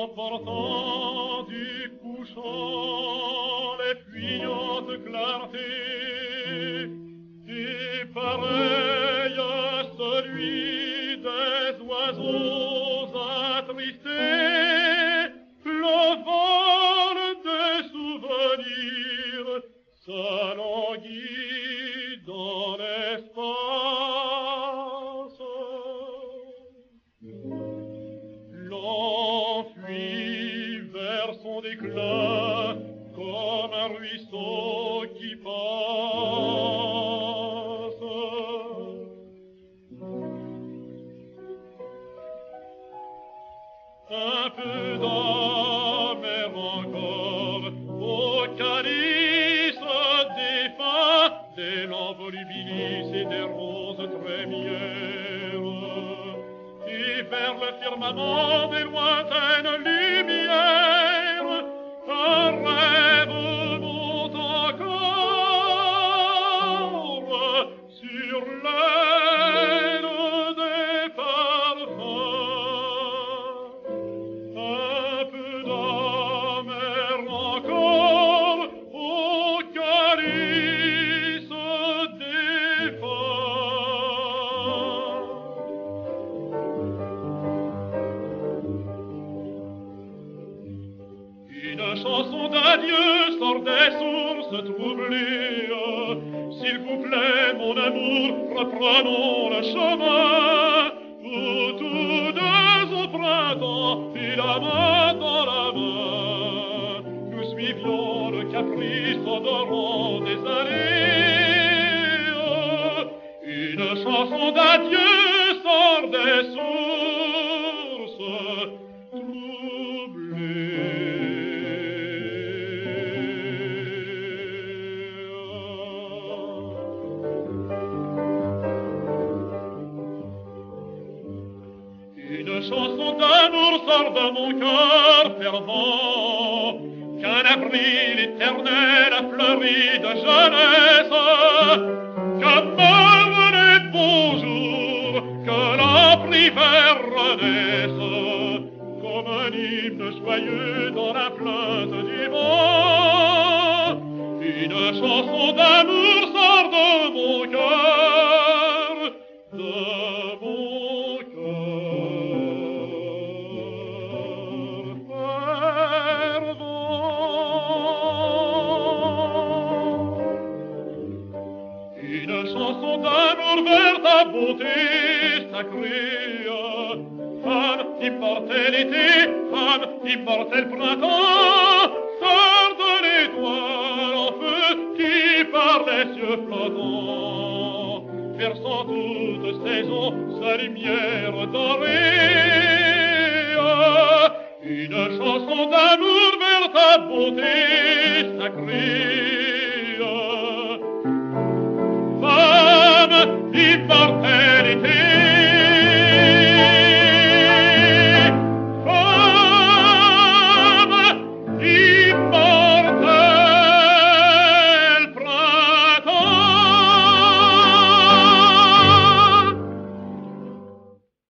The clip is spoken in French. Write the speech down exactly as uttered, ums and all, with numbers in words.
emportant du couchant les fuyantes clartés, et pareil à celui des oiseaux attristés, le vol des souvenirs s'alanguit dans l'espace. L'enfuit vers son éclat comme un ruisseau qui passe. Un peu d'amère encore au calice défunt des lampes volubilis et des roses trémières, et vers le firmament des lointaines lumières un rêve monte encore sur l'aile des parfums. Un peu d'amère encore au calice défunt. Une chanson d'adieu sort des sources troublées. S'il vous plaît, mon amour, reprenons le chemin. Vous tous deux au printemps, et la main dans la main, nous suivions le caprice odorant des allées. Une chanson d'adieu sort des sources troublées. Une chanson d'amour sort de mon cœur fervent, qu'un avril éternel a fleuri de jeunesse, que meurent les beaux jours, que l'hiver renaisse, comme un hymne joyeux dans la plainte du vent. Une chanson d'amour sort de mon cœur, de mon cœur fervent. Une chanson d'amour vers ta beauté sacrée, femme immortalité, femme immortel printemps, sœur de l'étoile en feu qui par les cieux flottants, versant toute saison sa lumière dorée. Une chanson d'amour vers ta beauté